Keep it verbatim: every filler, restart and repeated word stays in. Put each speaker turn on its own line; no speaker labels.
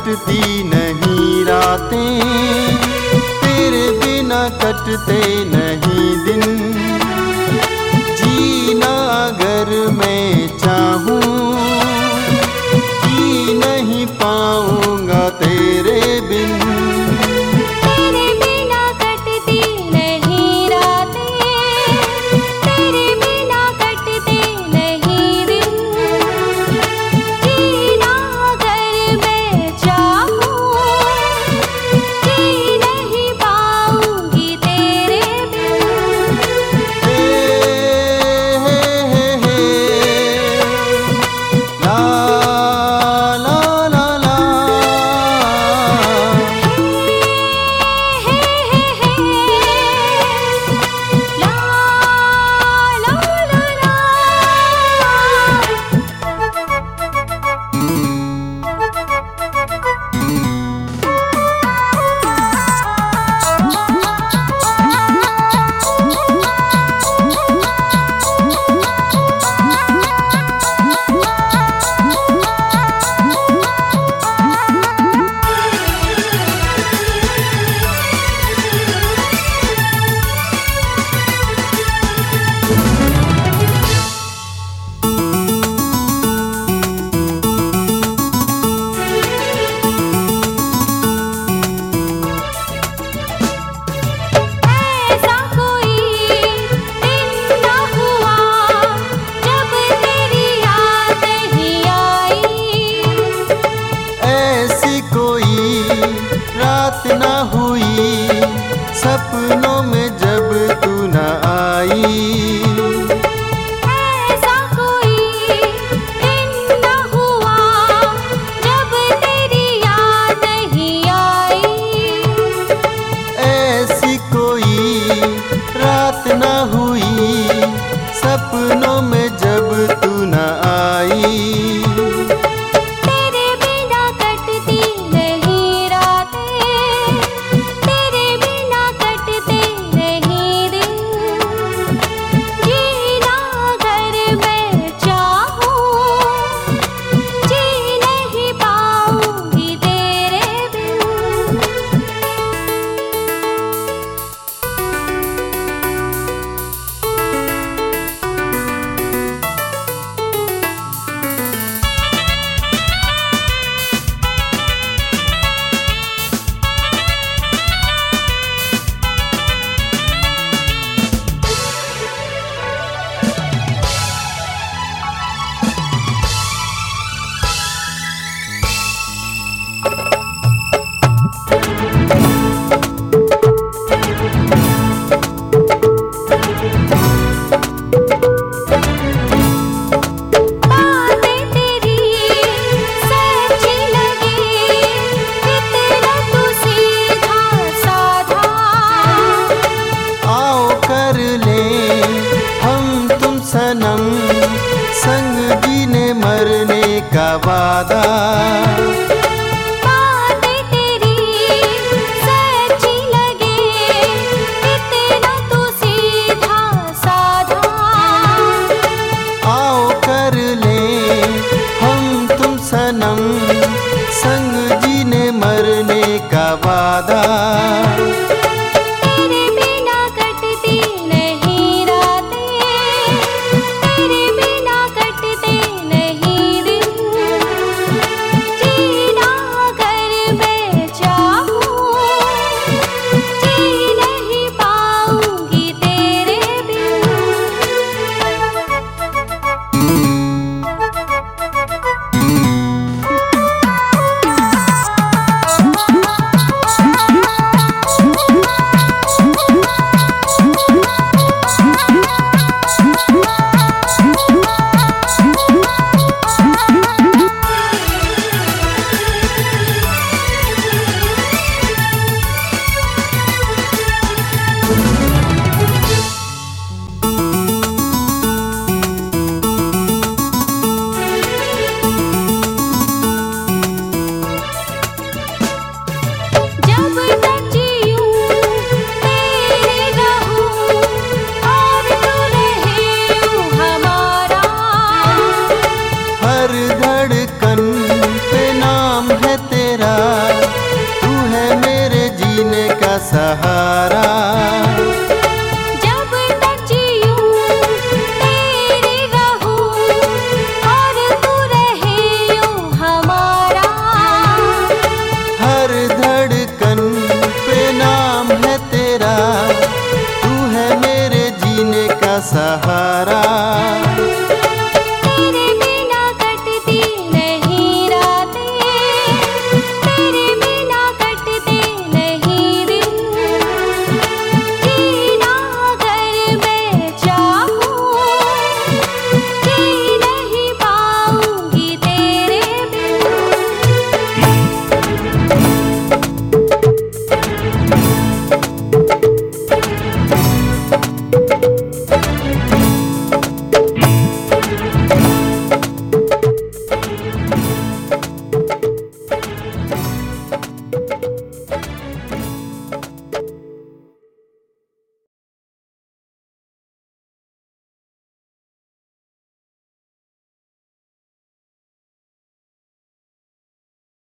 कटती नहीं रातें, तेरे बिना कटते नहीं दिन। जीना अगर मैं चाहूँ जी नहीं पाऊंगा तेरे बिन।
तेरे बिना कटती नहीं रातें, तेरे बिना कटते नहीं दिन। जीना अगर मैं चाहूँ जी नहीं पाऊंगी तेरे बिन।
हे हे हे हे ला ला ला ला ना हुई सपनों में जब तू न आई।
ऐसा कोई दिन न हुआ जब तेरी याद नहीं आई।
ऐसी कोई रात ना हुई सपनों में जब तू न आई। सनम संग जीने मरने का वादा।
बातें तेरी सच्ची लगे इतना तू सीधा साधा।
आओ कर ले हम तुम सनम संग जीने मरने का वादा। धड़कन पे नाम है तेरा। सहारा